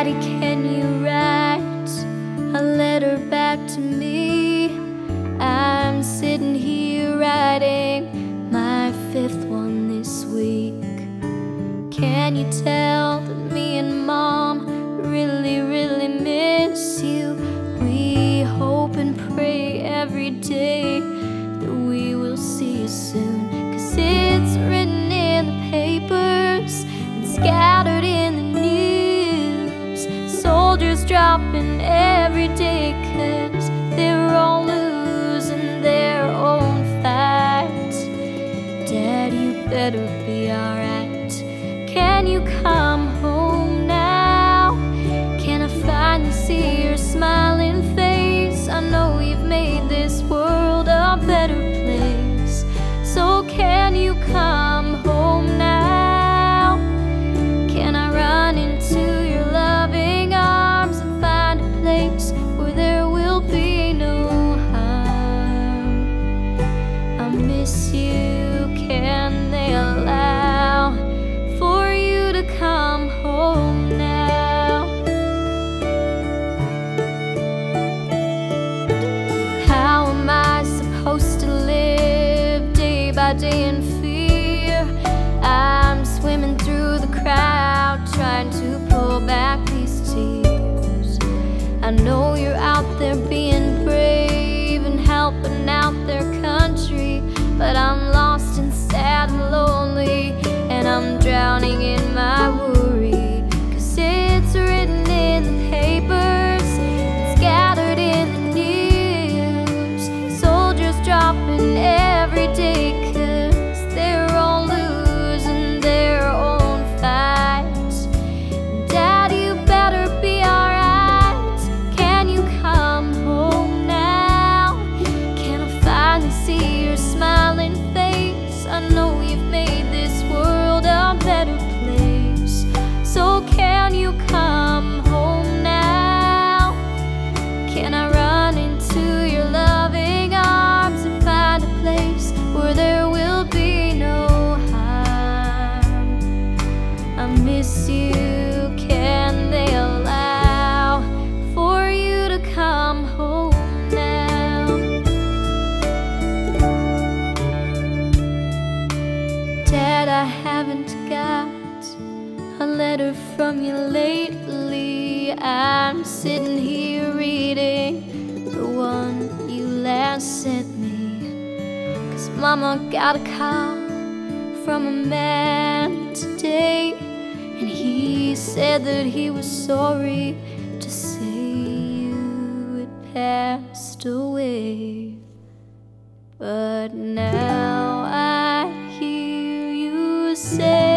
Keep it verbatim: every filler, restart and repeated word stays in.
Daddy, can you write a letter back to me? I'm sitting here writing my fifth one this week. Can you tell that me and Mom really, really miss you? We hope and pray every day that we will see you soon, 'cause it's written in the papers and scattered in the news. Soldiers dropping every day 'cause they're all losing their own fights. Dad, you better be alright. Can you come home now? Can I finally see your smiling face? I know you've made this world a better place. So can you come home now? Can I run into your loving arms and find a place where there will be no harm? I miss you. Can they allow for you to come home now? How am I supposed to live day by day in fear? I'm swimming through the crowd trying to pull back these tears. I know you're out there being brave and helping out their country, but I'm lost and sad and lonely, and I'm drowning in my worry, 'cause it's written in the papers, it's gathered in the news. Soldiers dropping every day 'cause they're all losing their own fights. Dad, you better be alright. Can you come home now? Can I finally see your smiling face? I know you've made this world a better place. So can you come home now? Can I run into your loving arms and find a place where there will be no harm? I miss you. Can they allow for you to come home now? Dad, I haven't got a letter from you lately. I'm sitting here reading the one you last sent me, 'cause Mama got a call from a man today, and he said that he was sorry to say you had passed away. But now I hear you say